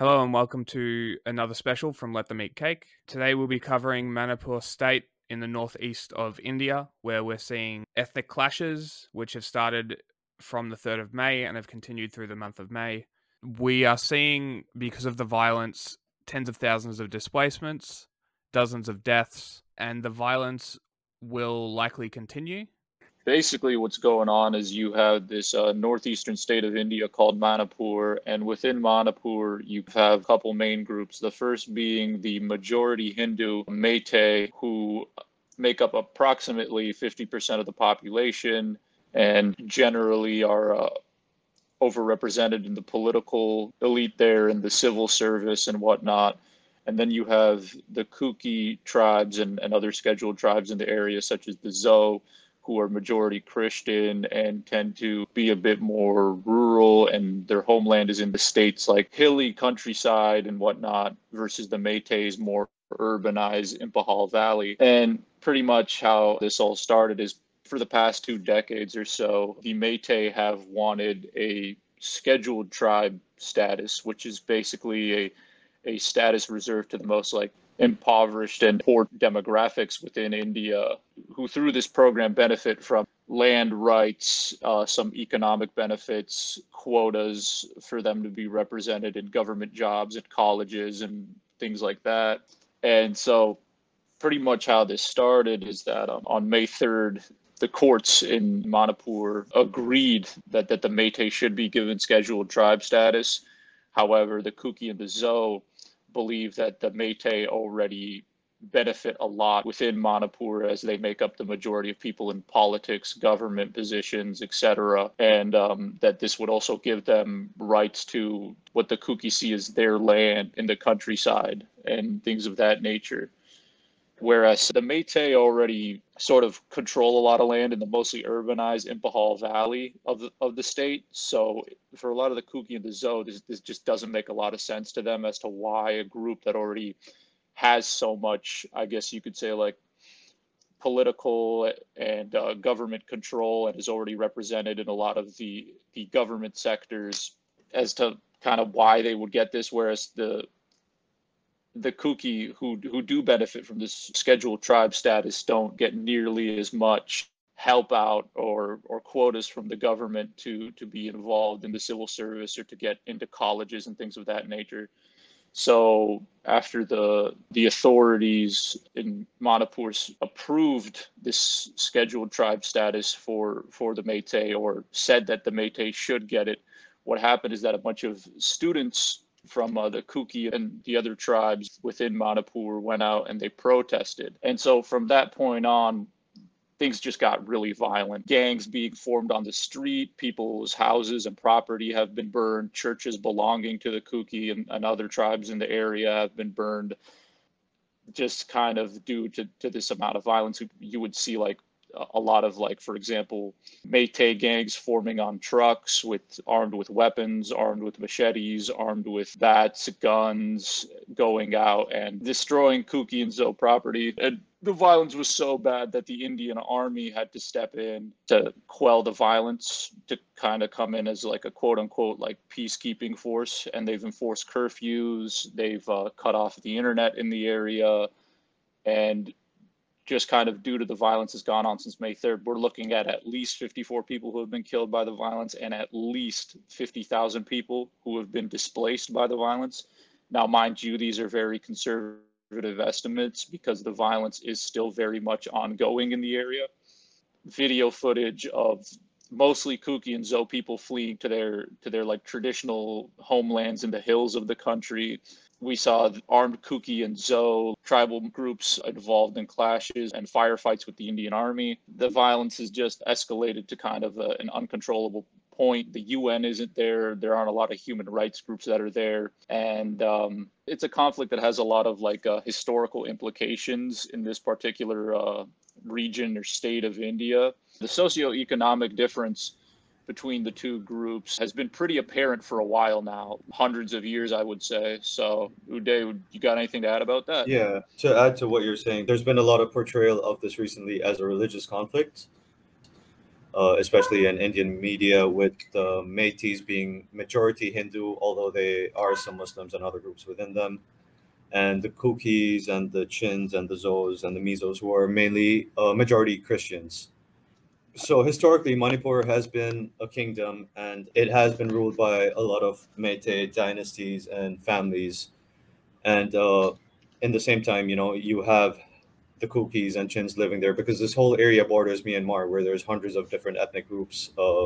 Hello and welcome to another special from Let Them Eat Cake. Today we'll be covering Manipur state in the northeast of India, where we're seeing ethnic clashes, which have started from the 3rd of May and have continued through the month of May. We are seeing, because of the violence, tens of thousands of displacements, dozens of deaths, and the violence will likely continue. Basically, what's going on is you have this northeastern state of India called Manipur, and within Manipur, you have a couple main groups. The first being the majority Hindu Meitei, who make up approximately 50% of the population and generally are overrepresented in the political elite there, in the civil service and whatnot. And then you have the Kuki tribes and other scheduled tribes in the area, such as the Zo, who are majority Christian and tend to be a bit more rural, and their homeland is in the states like hilly countryside and whatnot, versus the Métis, more urbanized Impahal Valley. And pretty much how this all started is for the past 2 decades or so, the Métis have wanted a scheduled tribe status, which is basically a status reserved to the most impoverished and poor demographics within India, who through this program benefit from land rights, some economic benefits, quotas for them to be represented in government jobs at colleges and things like that. And so pretty much how this started is that on May 3rd, the courts in Manipur agreed that the Métis should be given scheduled tribe status. However, the Kuki and the Zo believe that the Métis already benefit a lot within Manipur, as they make up the majority of people in politics, government positions, etc., and that this would also give them rights to what the Kuki see as their land in the countryside and things of that nature. Whereas the Métis already sort of control a lot of land in the mostly urbanized Impahal Valley of the state. So for a lot of the Kuki and the Zo, this just doesn't make a lot of sense to them as to why a group that already has so much, I guess you could say, like political and government control, and is already represented in a lot of the government sectors, as to kind of why they would get this, whereas the Kuki who do benefit from this scheduled tribe status don't get nearly as much help out or quotas from the government to be involved in the civil service or to get into colleges and things of that nature. So after the authorities in Manipur approved this scheduled tribe status for the Métis, or said that the Métis should get it, what happened is that a bunch of students from the Kuki and the other tribes within Manipur went out and they protested. And so from that point on, things just got really violent. Gangs being formed on the street, people's houses and property have been burned, churches belonging to the Kuki and other tribes in the area have been burned, just kind of due to this amount of violence. You would see a lot of, for example, Métis gangs forming on trucks armed with weapons, armed with machetes, armed with bats, guns, going out and destroying Kuki and Zo property. And the violence was so bad that the Indian army had to step in to quell the violence, to kind of come in as a quote unquote peacekeeping force. And they've enforced curfews, they've cut off the internet in the area, and just kind of due to the violence has gone on since May 3rd, we're looking at least 54 people who have been killed by the violence and at least 50,000 people who have been displaced by the violence. Now, mind you, these are very conservative estimates because the violence is still very much ongoing in the area. Video footage of mostly Kuki and Zo people fleeing to their traditional homelands in the hills of the country. We saw armed Kuki and Zo tribal groups involved in clashes and firefights with the Indian army. The violence has just escalated to kind of an uncontrollable point. The UN isn't there. There aren't a lot of human rights groups that are there. And it's a conflict that has a lot of historical implications in this particular region or state of India. The socioeconomic difference between the two groups has been pretty apparent for a while now, hundreds of years, I would say. So, Uday, you got anything to add about that? Yeah, to add to what you're saying, there's been a lot of portrayal of this recently as a religious conflict. especially in Indian media, with the Métis being majority Hindu, although they are some Muslims and other groups within them, and the Kukis and the Chins and the Zos and the Mizos, who are mainly majority Christians. So historically, Manipur has been a kingdom, and it has been ruled by a lot of Meitei dynasties and families. And in the same time, you have the Kukis and Chins living there, because this whole area borders Myanmar, where there's hundreds of different ethnic groups.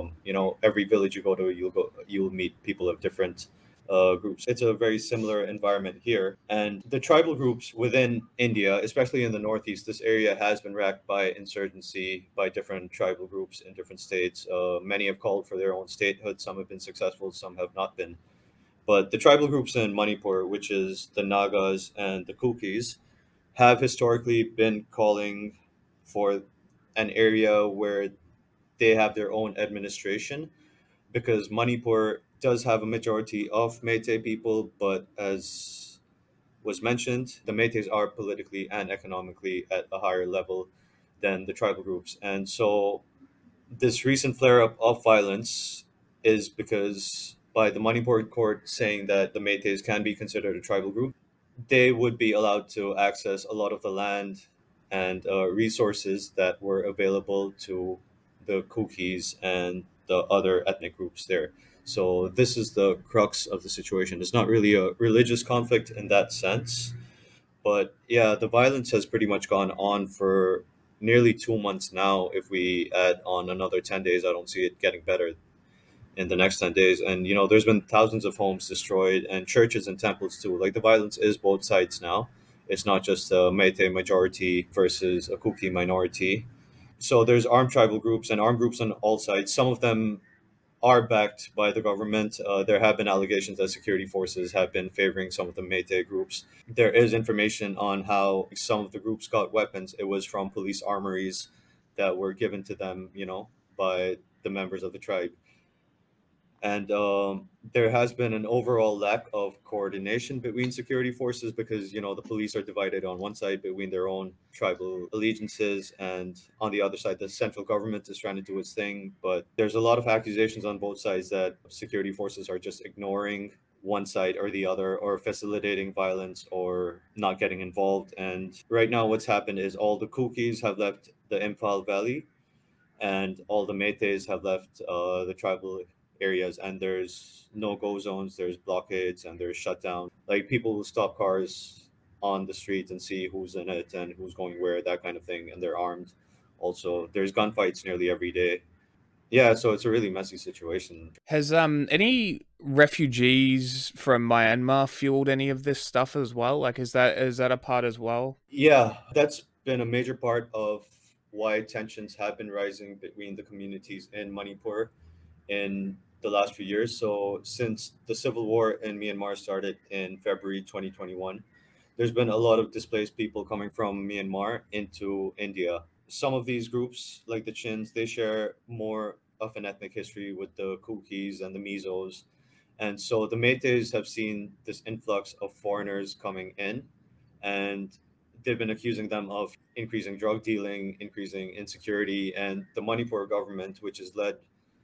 Every village you go to, you'll meet people of different groups. It's a very similar environment here, and the tribal groups within India, especially in the northeast, this area has been racked by insurgency by different tribal groups in different states. Many have called for their own statehood. Some have been successful, some have not been. But the tribal groups in Manipur, which is the Nagas and the Kukis, have historically been calling for an area where they have their own administration, because Manipur does have a majority of Meitei people, but as was mentioned, the Meiteis are politically and economically at a higher level than the tribal groups. And so this recent flare up of violence is because by the Manipur court saying that the Meiteis can be considered a tribal group, they would be allowed to access a lot of the land and resources that were available to the Kukis and the other ethnic groups there. So this is the crux of the situation. It's not really a religious conflict in that sense, but yeah, the violence has pretty much gone on for nearly 2 months now. If we add on another 10 days, I don't see it getting better in the next 10 days. And there's been thousands of homes destroyed and churches and temples too. Like, the violence is both sides now. It's not just a Meitei majority versus a Kuki minority. So there's armed tribal groups and armed groups on all sides. Some of them are backed by the government. There have been allegations that security forces have been favoring some of the Meitei groups. There is information on how some of the groups got weapons. It was from police armories that were given to them, by the members of the tribe. And there has been an overall lack of coordination between security forces, because the police are divided on one side between their own tribal allegiances, and on the other side the central government is trying to do its thing. But there's a lot of accusations on both sides that security forces are just ignoring one side or the other, or facilitating violence, or not getting involved. And right now what's happened is all the Kukis have left the Imphal Valley, and all the Meiteis have left the tribal areas, and there's no-go zones, there's blockades, and there's shutdown. Like, people will stop cars on the street and see who's in it and who's going where, that kind of thing, and they're armed. Also, there's gunfights nearly every day. Yeah, so it's a really messy situation. Has any refugees from Myanmar fueled any of this stuff as well? Like, is that a part as well? Yeah, that's been a major part of why tensions have been rising between the communities in Manipur in the last few years. So, since the civil war in Myanmar started in February 2021, there's been a lot of displaced people coming from Myanmar into India. Some of these groups, like the Chins, they share more of an ethnic history with the Kukis and the Mizos. And so the Meiteis have seen this influx of foreigners coming in, and they've been accusing them of increasing drug dealing, increasing insecurity. And the Manipur government, which is led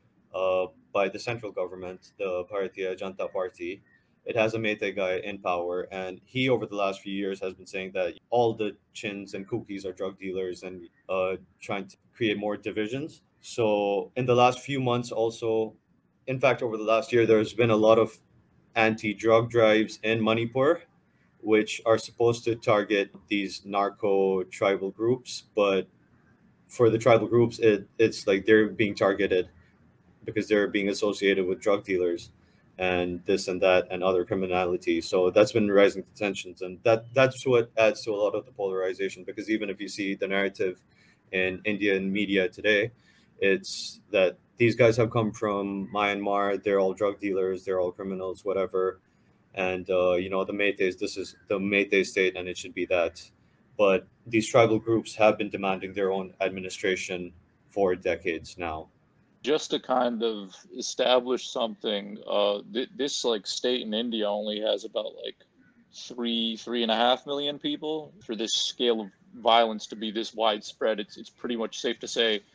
by the central government, the Bharatiya Janata Party. It has a Meitei guy in power, and he, over the last few years, has been saying that all the Chins and Kukis are drug dealers, and trying to create more divisions. So, in the last few months, also, in fact, over the last year, there's been a lot of anti drug drives in Manipur, which are supposed to target these narco tribal groups. But for the tribal groups, it's like they're being targeted because they're being associated with drug dealers and this and that and other criminality. So that's been rising tensions, and that's what adds to a lot of the polarization. Because even if you see the narrative in Indian media today, it's that these guys have come from Myanmar. They're all drug dealers. They're all criminals, whatever. And the Meiteis. This is the Meitei state, and it should be that. But these tribal groups have been demanding their own administration for decades now. Just to kind of establish something, this like state in India only has about like 3.5 million people. For this scale of violence to be this widespread, it's pretty much safe to say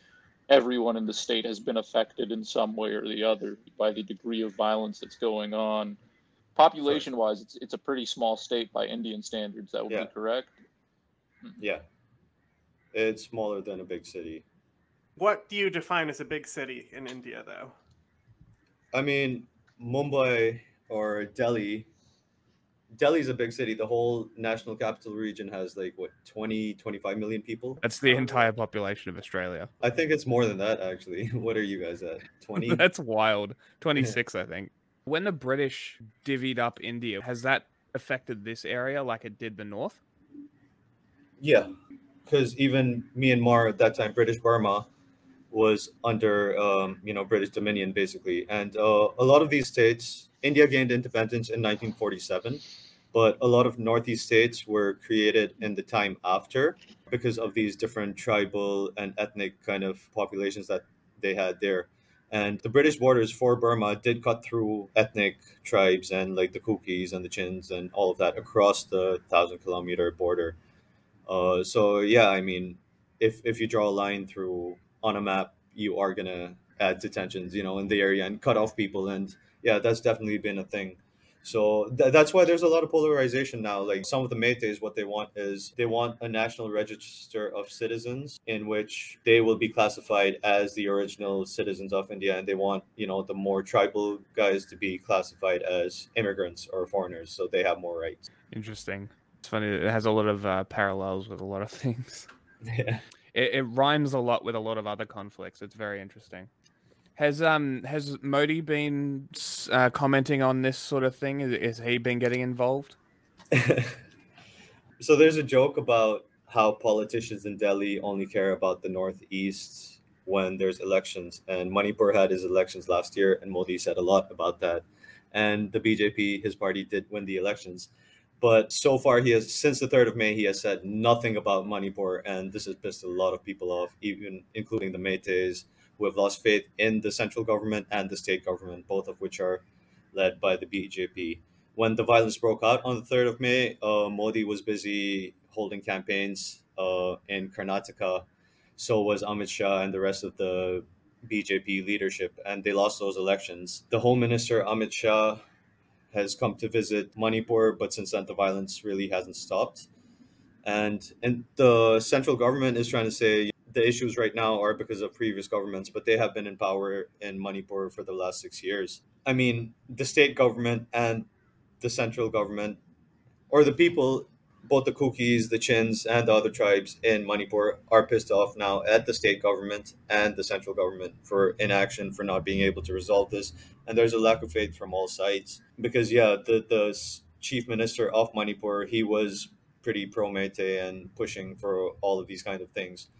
everyone in the state has been affected in some way or the other by the degree of violence that's going on. Sorry. Population-wise, it's a pretty small state by Indian standards. That would be Yeah. correct. Yeah. It's smaller than a big city. What do you define as a big city in India, though? I mean, Mumbai or Delhi. Delhi's a big city. The whole national capital region has like what 20, 25 million people. That's the entire population of Australia. I think it's more than that actually. What are you guys at? 20? That's wild. 26, I think. When the British divvied up India, has that affected this area like it did the north? Yeah, because even Myanmar at that time, British Burma, was under British dominion basically, and a lot of these states, India gained independence in 1947, but a lot of northeast states were created in the time after because of these different tribal and ethnic kind of populations that they had there. And the British borders for Burma did cut through ethnic tribes and like the Kukis and the Chins and all of that across the 1,000 kilometer border. So yeah, I mean, if you draw a line through on a map, you are gonna add detentions, in the area and cut off people, and yeah, that's definitely been a thing. So that's why there's a lot of polarization now. Like some of the Métis, what they want is they want a national register of citizens in which they will be classified as the original citizens of India, and they want the more tribal guys to be classified as immigrants or foreigners, so they have more rights. Interesting. It's funny. It has a lot of parallels with a lot of things. Yeah. It rhymes a lot with a lot of other conflicts. It's very interesting. Has Modi been commenting on this sort of thing? Has he been getting involved? So there's a joke about how politicians in Delhi only care about the Northeast when there's elections. And Manipur had his elections last year, and Modi said a lot about that. And the BJP, his party, did win the elections. But so far, since the 3rd of May, he has said nothing about Manipur, and this has pissed a lot of people off, even including the Métis, who have lost faith in the central government and the state government, both of which are led by the BJP. When the violence broke out on the 3rd of May, Modi was busy holding campaigns in Karnataka. So was Amit Shah and the rest of the BJP leadership, and they lost those elections. The Home Minister, Amit Shah, has come to visit Manipur, but since then the violence really hasn't stopped. And the central government is trying to say the issues right now are because of previous governments, but they have been in power in Manipur for the last 6 years. I mean, the state government and the central government, or the people, both the Kukis, the Chins, and the other tribes in Manipur are pissed off now at the state government and the central government for inaction, for not being able to resolve this. And there's a lack of faith from all sides because, yeah, the chief minister of Manipur, he was pretty pro-Métis and pushing for all of these kind of things.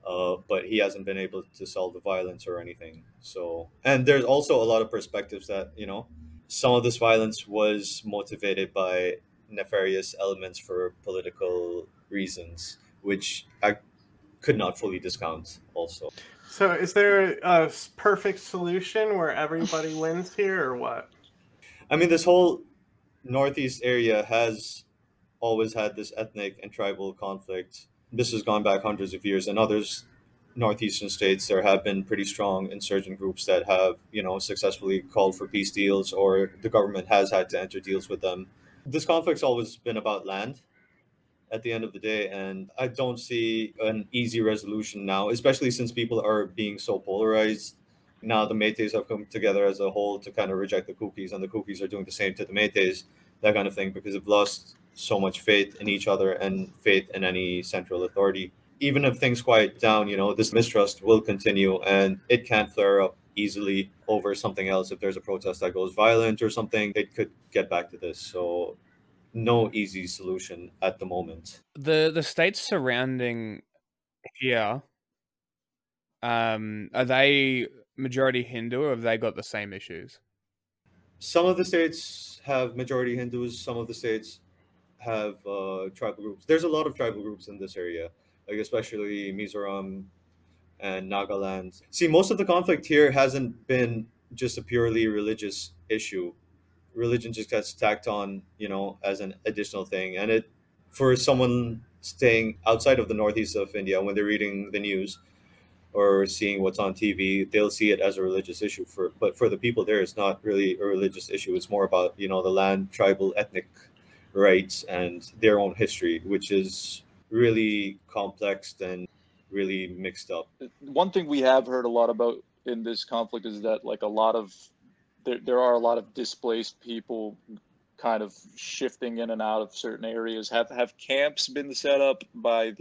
But he hasn't been able to solve the violence or anything. So, and there's also a lot of perspectives that, some of this violence was motivated by nefarious elements for political reasons, which I could not fully discount also. So is there a perfect solution where everybody wins here, or what? I mean, this whole Northeast area has always had this ethnic and tribal conflict. This has gone back hundreds of years. In others northeastern states, there have been pretty strong insurgent groups that have, successfully called for peace deals, or the government has had to enter deals with them. This conflict's always been about land at the end of the day, and I don't see an easy resolution now, especially since people are being so polarized. Now the Métis have come together as a whole to kind of reject the Kukis, and the Kukis are doing the same to the Métis, that kind of thing, because they've lost so much faith in each other and faith in any central authority. Even if things quiet down, this mistrust will continue, and it can't flare up easily over something else. If there's a protest that goes violent or something, it could get back to this. So no easy solution at the moment. The states surrounding here, are they majority Hindu, or have they got the same issues? Some of the states have majority Hindus. Some of the states have tribal groups. There's a lot of tribal groups in this area, like especially Mizoram and Nagaland. See, most of the conflict here hasn't been just a purely religious issue. Religion just gets tacked on, as an additional thing. And it, for someone staying outside of the northeast of India, when they're reading the news, or seeing what's on TV, they'll see it as a religious issue. But for the people there, it's not really a religious issue. It's more about the land, tribal, ethnic rights, and their own history, which is really complex and really mixed up. One thing we have heard a lot about in this conflict is that like a lot of there are a lot of displaced people kind of shifting in and out of certain areas. Have camps been set up by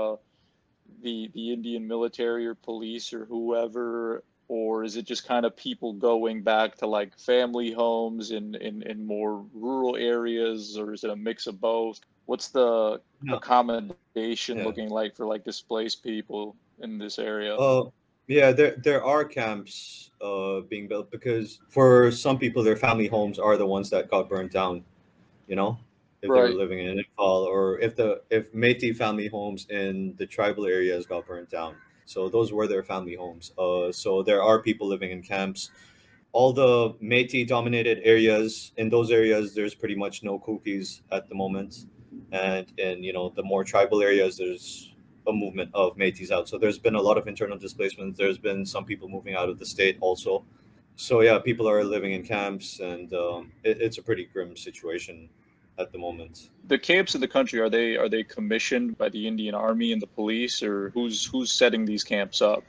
the Indian military or police or whoever, or is it just kind of people going back to like family homes in more rural areas, or is it a mix of both? What's the accommodation Yeah. looking like for like displaced people in this area? Yeah, there are camps being built, because for some people, their family homes are the ones that got burned down. You know, if they were Right. living in Nepal, or if Métis family homes in the tribal areas got burned down. So those were their family homes. So there are people living in camps. All the Métis dominated areas, in those areas, there's pretty much no Kukis at the moment, and in the more tribal areas, there's a movement of Métis out. So there's been a lot of internal displacements. There's been some people moving out of the state also. So yeah, people are living in camps, and it's a pretty grim situation at the moment. The camps in the country, are they commissioned by the Indian Army and the police, or who's setting these camps up?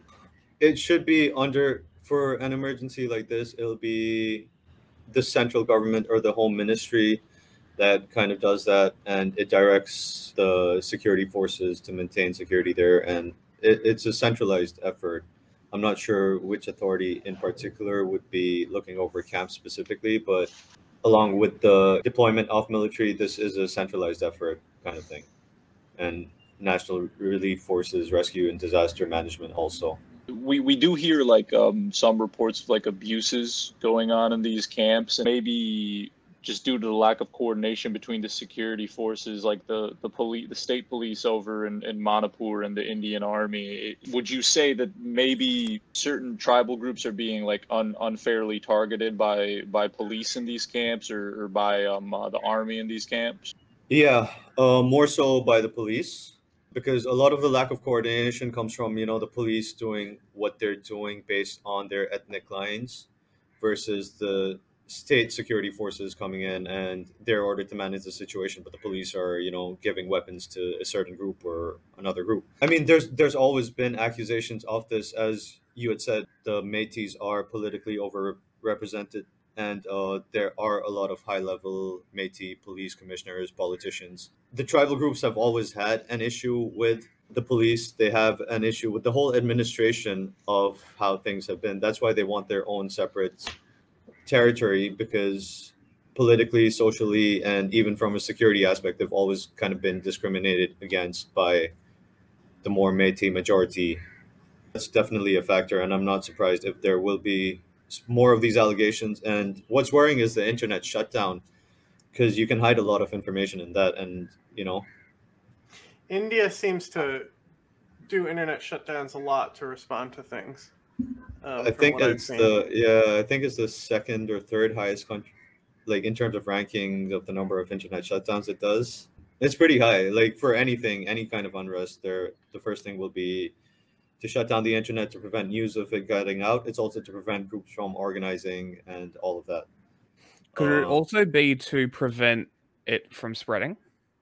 It should be for an emergency like this, it'll be the central government or the home ministry that kind of does that, and it directs the security forces to maintain security there, and it's a centralized effort. I'm not sure which authority in particular would be looking over camps specifically, but along with the deployment of military, this is a centralized effort kind of thing. And National Relief Forces, Rescue and Disaster Management also. We do hear like some reports of like abuses going on in these camps, and maybe just due to the lack of coordination between the security forces, like the police, the state police over in Manipur, and the Indian Army. Would you say that maybe certain tribal groups are being like unfairly targeted by police in these camps, or by the army in these camps? Yeah, more so by the police, because a lot of the lack of coordination comes from the police doing what they're doing based on their ethnic lines, versus the state security forces coming in and they're ordered to manage the situation, but the police are giving weapons to a certain group or another group. I mean, there's always been accusations of this. As you had said, the Métis are politically overrepresented, and there are a lot of high level Métis police commissioners, politicians. The tribal groups have always had an issue with the police. They have an issue with the whole administration of how things have been. That's why they want their own separate territory, because politically, socially, and even from a security aspect, they've always kind of been discriminated against by the more Métis majority. That's definitely a factor, and I'm not surprised if there will be more of these allegations. And what's worrying is the internet shutdown, because you can hide a lot of information in that, and India seems to do internet shutdowns a lot to respond to things. I think it's the second or third highest country, like in terms of rankings of the number of internet shutdowns it does. It's pretty high. Like for anything, any kind of unrest, the first thing will be to shut down the internet to prevent news of it getting out. It's also to prevent groups from organizing and all of that. Could it also be to prevent it from spreading?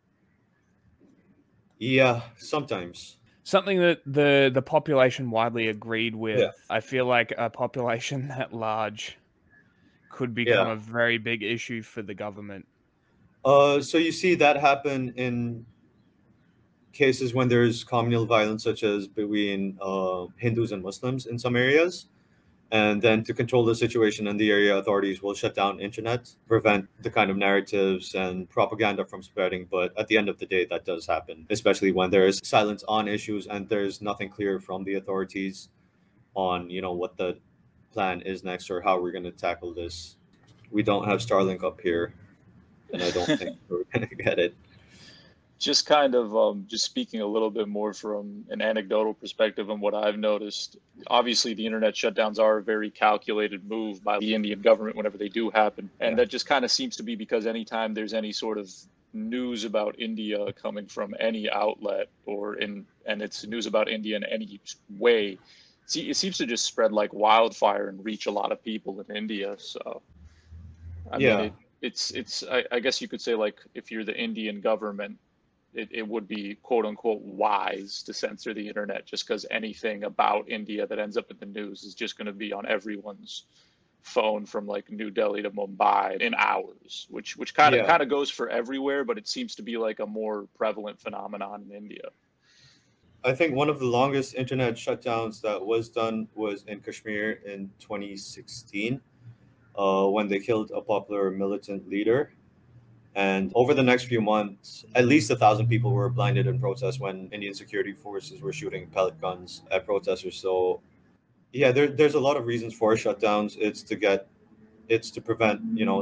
Yeah, sometimes. Something that the population widely agreed with. Yeah. I feel like a population that large could become a very big issue for the government. So you see that happen in cases when there's communal violence, such as between Hindus and Muslims in some areas. And then to control the situation in the area, authorities will shut down internet, prevent the kind of narratives and propaganda from spreading. But at the end of the day, that does happen, especially when there is silence on issues and there's nothing clear from the authorities on, what the plan is next or how we're going to tackle this. We don't have Starlink up here, and I don't think we're going to get it. Just kind of just speaking a little bit more from an anecdotal perspective and what I've noticed, obviously the internet shutdowns are a very calculated move by the Indian government whenever they do happen. And that just kind of seems to be because anytime there's any sort of news about India coming from any outlet and it's news about India in any way, it seems to just spread like wildfire and reach a lot of people in India. So, I mean, Yeah, I guess you could say, like, if you're the Indian government, it would be quote unquote wise to censor the internet, just because anything about India that ends up in the news is just going to be on everyone's phone from like New Delhi to Mumbai in hours, which kind yeah. of goes for everywhere, but it seems to be like a more prevalent phenomenon in India. I think one of the longest internet shutdowns that was done was in Kashmir in 2016, when they killed a popular militant leader. And over the next few months, at least 1,000 people were blinded in protest when Indian security forces were shooting pellet guns at protesters. So, yeah, there's a lot of reasons for shutdowns. It's to prevent,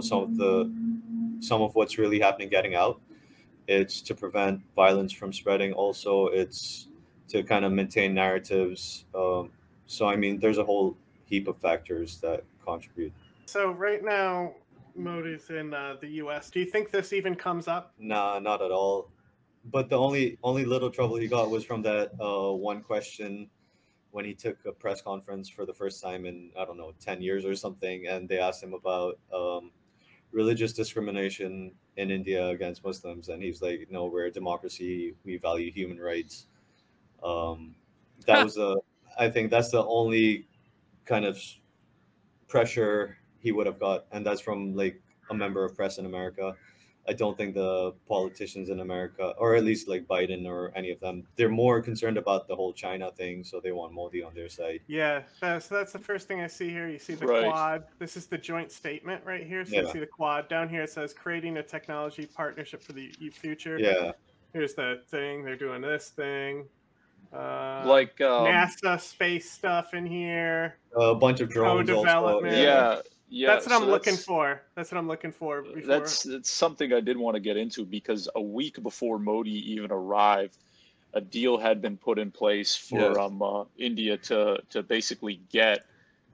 some of what's really happening getting out. It's to prevent violence from spreading. Also, it's to kind of maintain narratives. So, I mean, there's a whole heap of factors that contribute. So right now, Modi's in the U.S. Do you think this even comes up? Nah, not at all. But the only little trouble he got was from that one question when he took a press conference for the first time in, I don't know, 10 years or something, and they asked him about religious discrimination in India against Muslims, and he's like, "No, we're a democracy. We value human rights." Um, that was I think that's the only kind of pressure he would have got, and that's from like a member of press in America. I don't think the politicians in America, or at least like Biden or any of them, they're more concerned about the whole China thing, so they want Modi on their side. Yeah, so that's the first thing I see here. You see the Right. Quad. This is the joint statement right here. So you Yeah. see the Quad. Down here it says creating a technology partnership for the future. Yeah, Here's the thing. They're doing this thing. Like, NASA space stuff in here. a bunch of drones also. Co-development. yeah, That's what so I'm looking for. That's what I'm looking for. Before. That's something I did want to get into, because a week before Modi even arrived, a deal had been put in place for India to basically get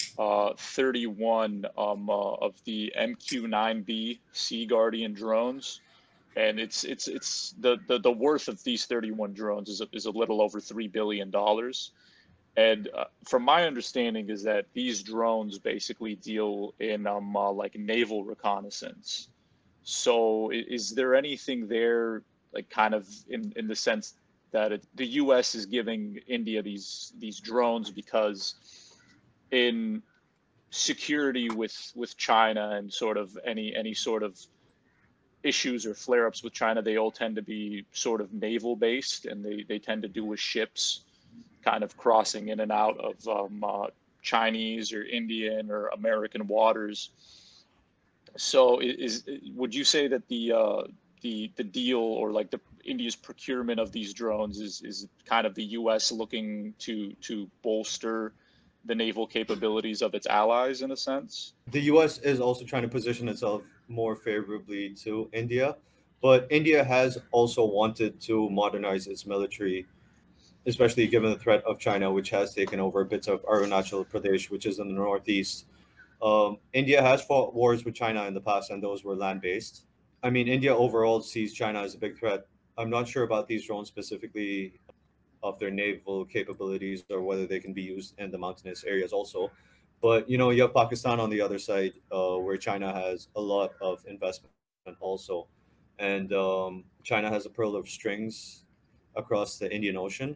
31 of the MQ-9B Sea Guardian drones, and it's the worth of these 31 drones is a little over $3 billion. And from my understanding is that these drones basically deal in like naval reconnaissance. So is there anything there, like kind of in the sense that the U.S. is giving India these drones because in security with China and sort of any sort of issues or flare-ups with China, they all tend to be sort of naval based, and they tend to do with ships kind of crossing in and out of Chinese or Indian or American waters. So would you say that the deal, or like the India's procurement of these drones is kind of the U.S. looking to bolster the naval capabilities of its allies in a sense? The U.S. is also trying to position itself more favorably to India, but India has also wanted to modernize its military, especially given the threat of China, which has taken over bits of Arunachal Pradesh, which is in the northeast. India has fought wars with China in the past, and those were land-based. I mean, India overall sees China as a big threat. I'm not sure about these drones specifically, of their naval capabilities, or whether they can be used in the mountainous areas also. But you have Pakistan on the other side, where China has a lot of investment also, and China has a pearl of strings across the Indian Ocean.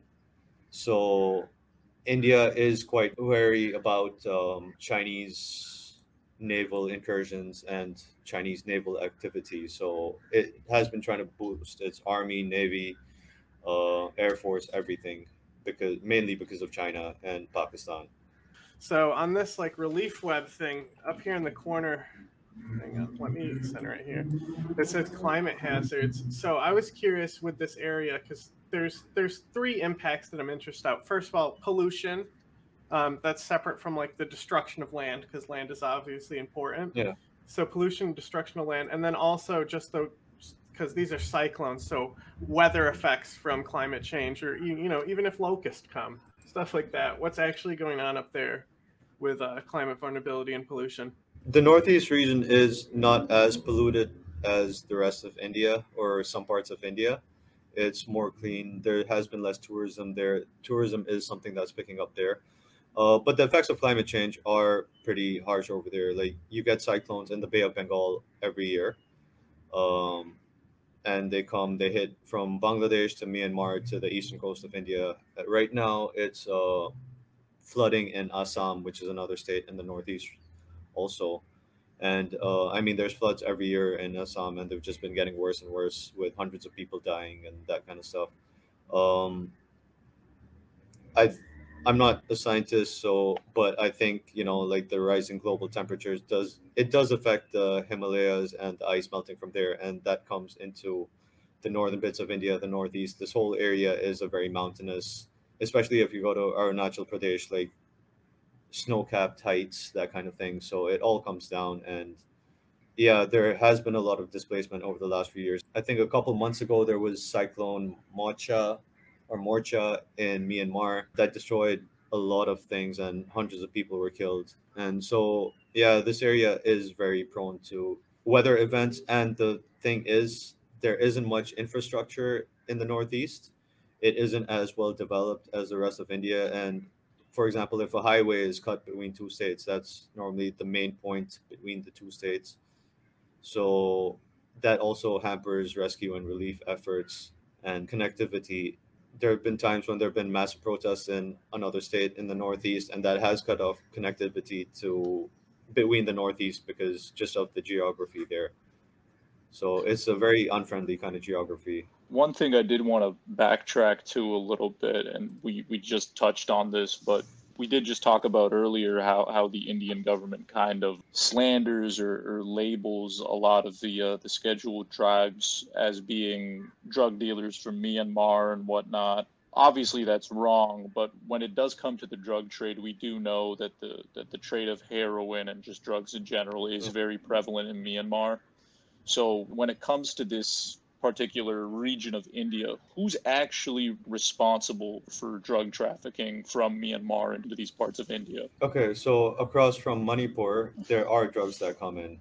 So India is quite wary about Chinese naval incursions and Chinese naval activity. So it has been trying to boost its army, navy, air force, everything, mainly because of China and Pakistan. So on this like relief web thing up here in the corner, hang on, let me center it here. It says climate hazards. So I was curious with this area because there's three impacts that I'm interested in. First of all, pollution. That's separate from like the destruction of land, because land is obviously important. Yeah. So pollution, destruction of land, and then also just because these are cyclones, so weather effects from climate change, or even if locusts come, stuff like that. What's actually going on up there with climate vulnerability and pollution? The Northeast region is not as polluted as the rest of India or some parts of India. It's more clean. There has been less tourism there. Tourism is something that's picking up there. But the effects of climate change are pretty harsh over there. Like you get cyclones in the Bay of Bengal every year, um, and they hit from Bangladesh to Myanmar to the eastern coast of India. Right now, it's flooding in Assam, which is another state in the northeast, also. And I mean, there's floods every year in Assam, and they've just been getting worse and worse with hundreds of people dying and that kind of stuff. Um, I I'm not a scientist, so but I think like the rising global temperatures does affect the Himalayas and the ice melting from there, and that comes into the northern bits of India, the northeast. This whole area is a very mountainous, especially if you go to Arunachal Pradesh, like snow-capped heights, that kind of thing. So it all comes down, and yeah, there has been a lot of displacement over the last few years. I think a couple months ago there was Cyclone Morcha in Myanmar that destroyed a lot of things and hundreds of people were killed. And so, yeah, this area is very prone to weather events. And the thing is, there isn't much infrastructure in the Northeast. It isn't as well developed as the rest of India. And for example, if a highway is cut between two states, that's normally the main point between the two states, so that also hampers rescue and relief efforts and connectivity. There have been times when there have been massive protests in another state in the Northeast, and that has cut off connectivity to between the Northeast because just of the geography there. So it's a very unfriendly kind of geography. One thing I did want to backtrack to a little bit, and we just touched on this, but we did just talk about earlier how the Indian government kind of slanders or labels a lot of the scheduled tribes as being drug dealers from Myanmar and whatnot. Obviously, that's wrong, but when it does come to the drug trade, we do know that the trade of heroin and just drugs in general is very prevalent in Myanmar. So when it comes to this particular region of India, who's actually responsible for drug trafficking from Myanmar into these parts of India? Okay, so across from Manipur, there are drugs that come in,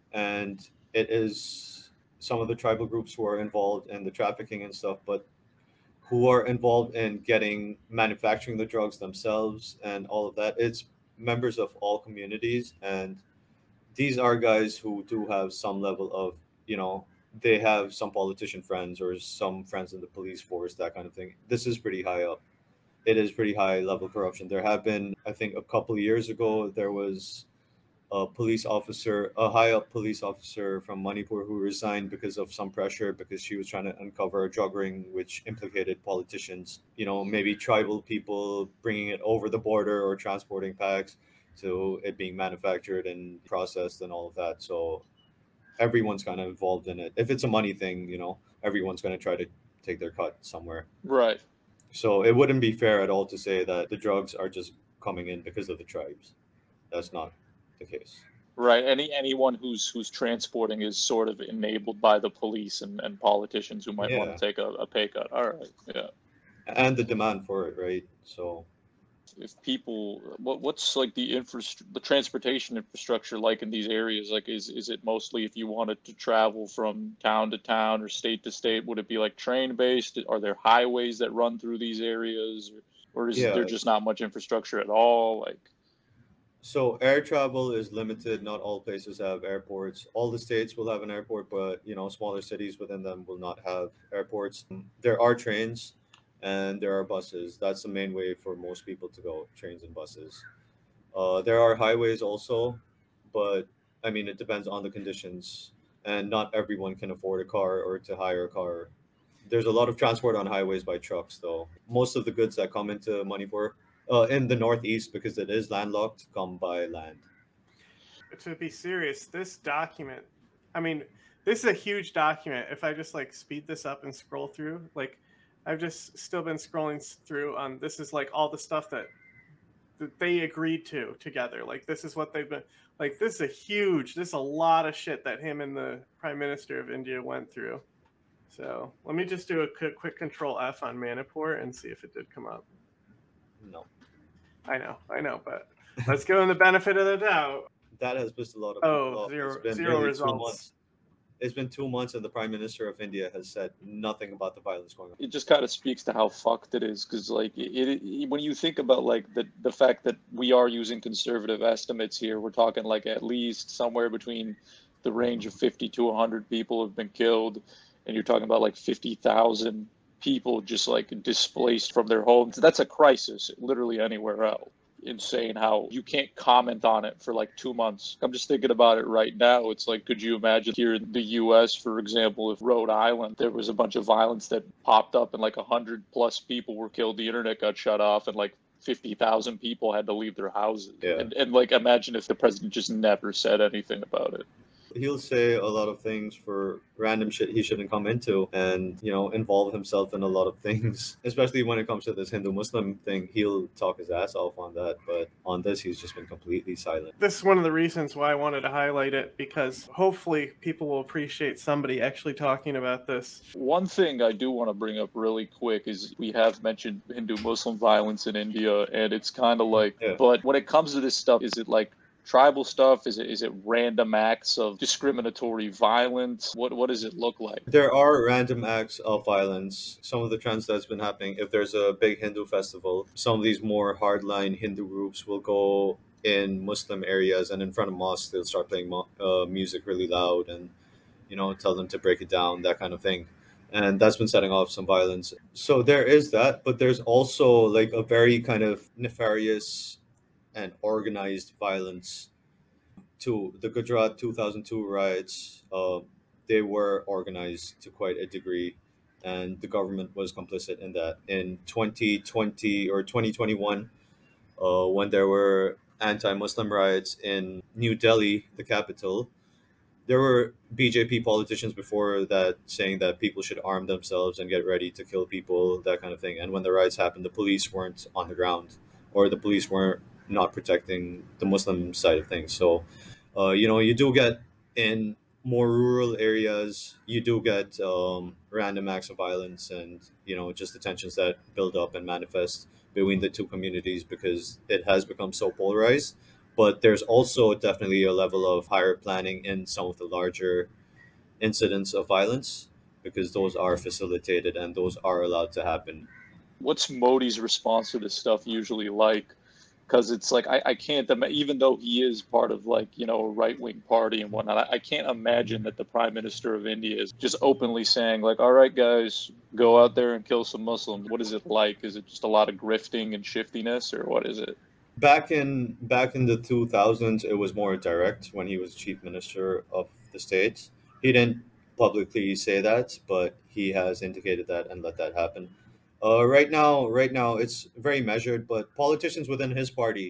and it is some of the tribal groups who are involved in the trafficking and stuff, but who are involved in getting manufacturing the drugs themselves and all of that. It's members of all communities, and these are guys who do have some level of, you know, they have some politician friends or some friends in the police force, that kind of thing. This is pretty high up. It is pretty high level corruption. There have been, I think, a couple of years ago, there was a police officer, a high up police officer from Manipur who resigned because of some pressure because she was trying to uncover a drug ring which implicated politicians, maybe tribal people bringing it over the border or transporting packs to it being manufactured and processed and all of that. So everyone's kind of involved in it. If it's a money thing, everyone's going to try to take their cut somewhere. Right. So it wouldn't be fair at all to say that the drugs are just coming in because of the tribes. That's not the case. Right. Anyone who's transporting is sort of enabled by the police and politicians who might want to take a pay cut. All right. Yeah. And the demand for it, right? So if people, what's like the transportation infrastructure like in these areas? Like, is it mostly if you wanted to travel from town to town or state to state, would it be like train based? Are there highways that run through these areas, or is there just not much infrastructure at all? Like, so air travel is limited. Not all places have airports. All the states will have an airport, but smaller cities within them will not have airports. There are trains and there are buses. That's the main way for most people to go, trains and buses. There are highways also, but I mean, it depends on the conditions, and not everyone can afford a car or to hire a car. There's a lot of transport on highways by trucks, though. Most of the goods that come into Manipur, in the northeast, because it is landlocked, come by land. To be serious, this document, I mean, this is a huge document. If I just like speed this up and scroll through, like I've just still been scrolling through on this is like all the stuff that they agreed to together. Like this is what they've been like. This is a lot of shit that him and the Prime Minister of India went through. So let me just do a quick Control F on Manipur and see if it did come up. No. I know, but let's give him the benefit of the doubt. That has pissed a lot of people off. Zero results. It's been 2 months, and the Prime Minister of India has said nothing about the violence going on. It just kind of speaks to how fucked it is, because like when you think about like the fact that we are using conservative estimates here, we're talking like at least somewhere between the range of 50 to 100 people have been killed, and you're talking about like 50,000 people just like displaced from their homes. That's a crisis literally anywhere else. Insane how you can't comment on it for like 2 months. I'm just thinking about it right now. It's like, could you imagine here in the US, for example, if Rhode Island, there was a bunch of violence that popped up and like 100+ people were killed, the internet got shut off, and like 50,000 people had to leave their houses. Yeah. And like, imagine if the president just never said anything about it. He'll say a lot of things for random shit he shouldn't come into, and involve himself in a lot of things, especially when it comes to this Hindu-Muslim thing. He'll talk his ass off on that, but on this he's just been completely silent. This is one of the reasons why I wanted to highlight it, because hopefully people will appreciate somebody actually talking about this. One thing I do want to bring up really quick is we have mentioned Hindu-Muslim violence in India, and it's kind of like, but when it comes to this stuff, is it like tribal stuff? Is it random acts of discriminatory violence? What does it look like? There are random acts of violence. Some of the trends that's been happening, if there's a big Hindu festival, some of these more hardline Hindu groups will go in Muslim areas, and in front of mosques they'll start playing music really loud, and tell them to break it down, that kind of thing. And that's been setting off some violence. So there is that, but there's also like a very kind of nefarious and organized violence to the Gujarat 2002 riots. They were organized to quite a degree, and the government was complicit in that. In 2020 or 2021, when there were anti-Muslim riots in New Delhi, the capital, there were BJP politicians before that saying that people should arm themselves and get ready to kill people, that kind of thing. And when the riots happened, the police weren't on the ground, or the police weren't not protecting the Muslim side of things. So, you do get in more rural areas, you do get random acts of violence, and just the tensions that build up and manifest between the two communities, because it has become so polarized. But there's also definitely a level of higher planning in some of the larger incidents of violence, because those are facilitated and those are allowed to happen. What's Modi's response to this stuff usually like? Because it's like, I can't, even though he is part of like, a right-wing party and whatnot, I can't imagine that the Prime Minister of India is just openly saying like, all right, guys, go out there and kill some Muslims. What is it like? Is it just a lot of grifting and shiftiness, or what is it? Back in the 2000s, it was more direct when he was chief minister of the state. He didn't publicly say that, but he has indicated that and let that happen. Right now, it's very measured, but politicians within his party,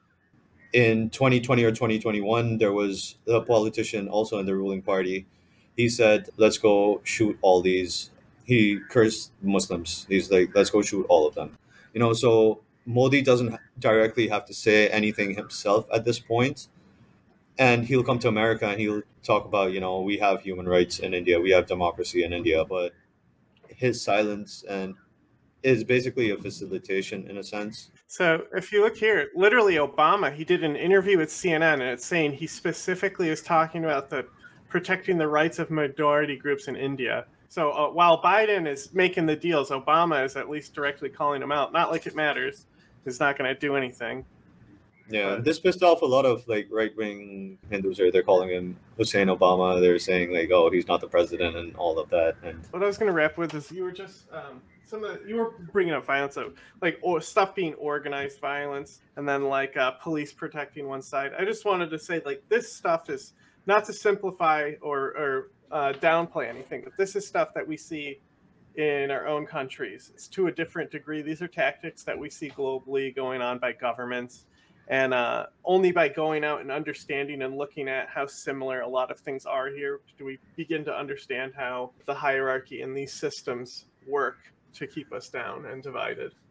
in 2020 or 2021, there was a politician also in the ruling party. He said, let's go shoot all these. He cursed Muslims. He's like, let's go shoot all of them. So Modi doesn't directly have to say anything himself at this point. And he'll come to America and he'll talk about, we have human rights in India, we have democracy in India, but his silence and is basically a facilitation in a sense. So if you look here, literally Obama, he did an interview with CNN, and it's saying he specifically is talking about protecting the rights of minority groups in India. So while Biden is making the deals, Obama is at least directly calling him out. Not like it matters. He's not going to do anything. Yeah, this pissed off a lot of like right-wing Hindus. They're calling him Hussein Obama. They're saying like, oh, he's not the president and all of that. And what I was going to wrap with is you were just you were bringing up violence of like stuff being organized violence, and then like police protecting one side. I just wanted to say like this stuff is not to simplify or downplay anything, but this is stuff that we see in our own countries. It's to a different degree. These are tactics that we see globally going on by governments. And only by going out and understanding and looking at how similar a lot of things are here do we begin to understand how the hierarchy in these systems work to keep us down and divided.